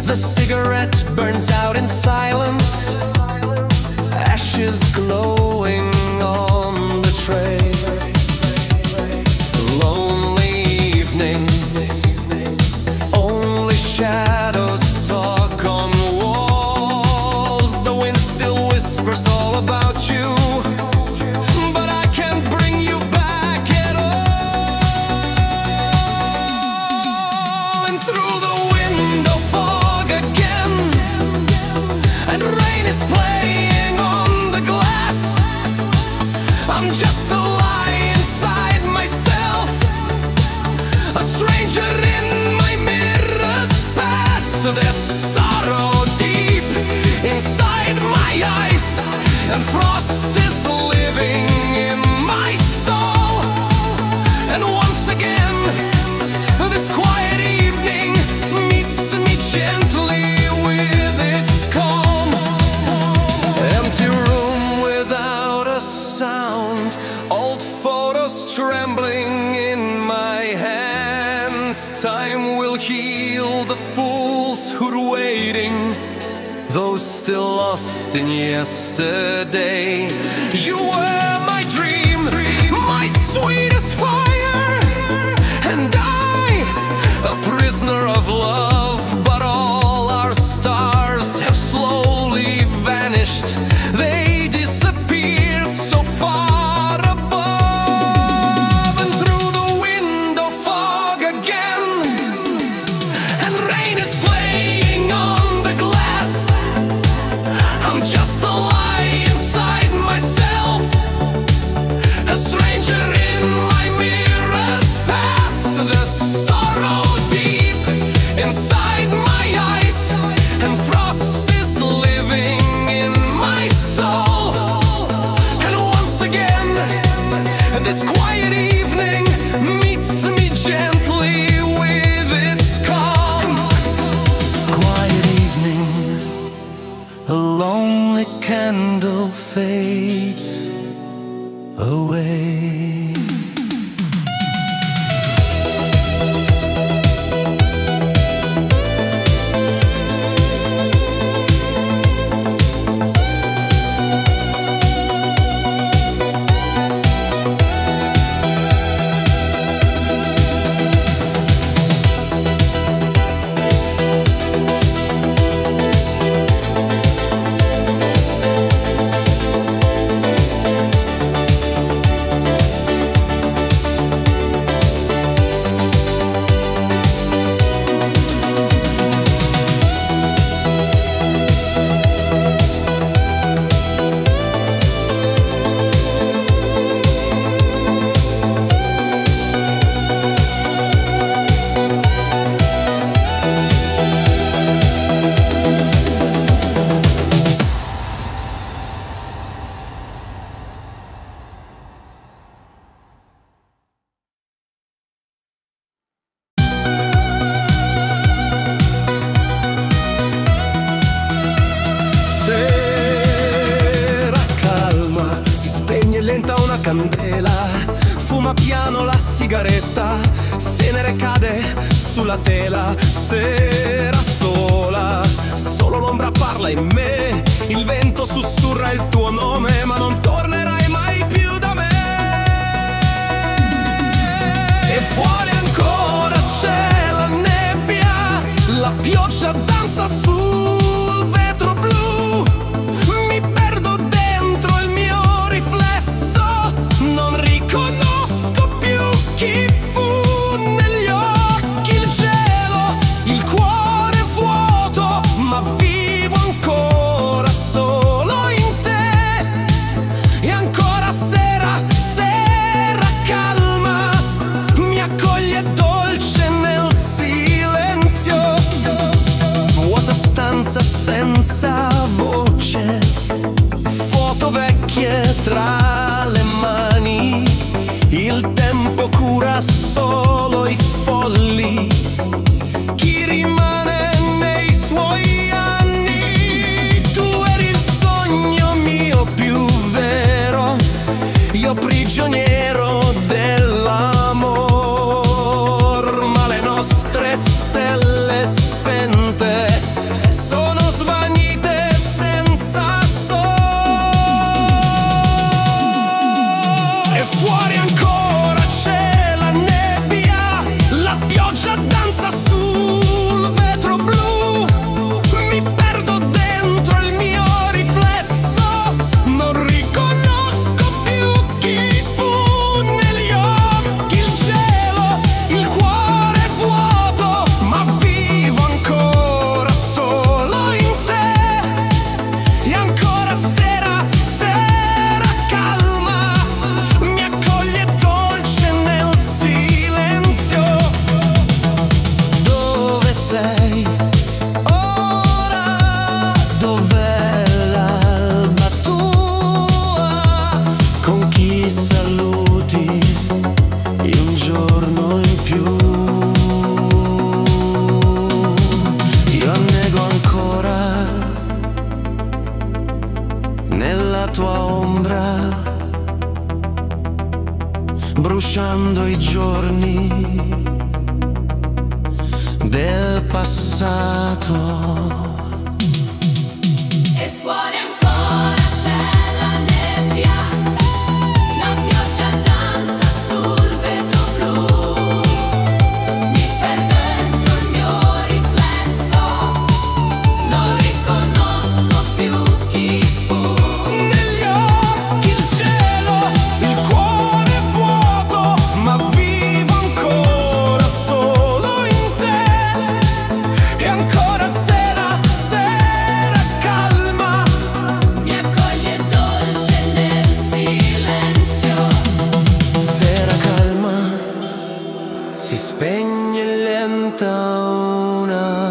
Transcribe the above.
The cigarette burns out in silence, ashes glowing on the tray. Lonely evening, only shadows talk on walls. The wind still whispers all about you, but I can't bring you back at all. And through the window fog again, and rain is playing on the glass. I'm just a lie inside myself, a stranger in my mirror's past. There's sorrow deep inside my eyes, and frost is living in my soul. And once again, this quiet evening meets me gently with its calm. Empty room without a sound, old photos trembling in my hands. Time will heal the fools who're waiting, those still lost in yesterday. You were my dream, my sweetest fire, and I, a prisoner of love. But all our stars have slowly vanished, they disappeared so far above. And through the window fog again, and rain is playing on the glass. I'm just a lie inside myself, a stranger in my mirror's past. There's sorrow deep inside my eyes, and frost is living in my soul. And once again, this quiet evening meets me gently with its calm. Quiet evening, a lonely candle fades away. Sera calma, si spegne lenta una candela, fuma piano la sigaretta, se ne recade sulla tela. Sera sola, solo l'ombra parla in me, il vento sussurra il tuo nome, ma non tornerai mai più da me. E fuori ancora c'è la nebbia, la pioggia danza sul vetro blu. Mi perdo dentro il mio riflesso, non riconosco più chi fu negli occhi. Il cielo, il cuore vuoto, ma vivo ancora solo in te. E ancora sera, sera calma, mi accoglie dolce nel silenzio. Vuota stanza senza bruciando i giorni del passato. E fuori ancora c'è la nebbia, la pioggia danza sul vetro blu. Mi perdo dentro il mio riflesso, non riconosco più chi fu. Negli occhi il cielo, il cuore vuoto, ma vivo ancora solo in te. E ancora sera, sera calma, Mi accoglie dolce nel silenzio. sera calma, si spegne lenta una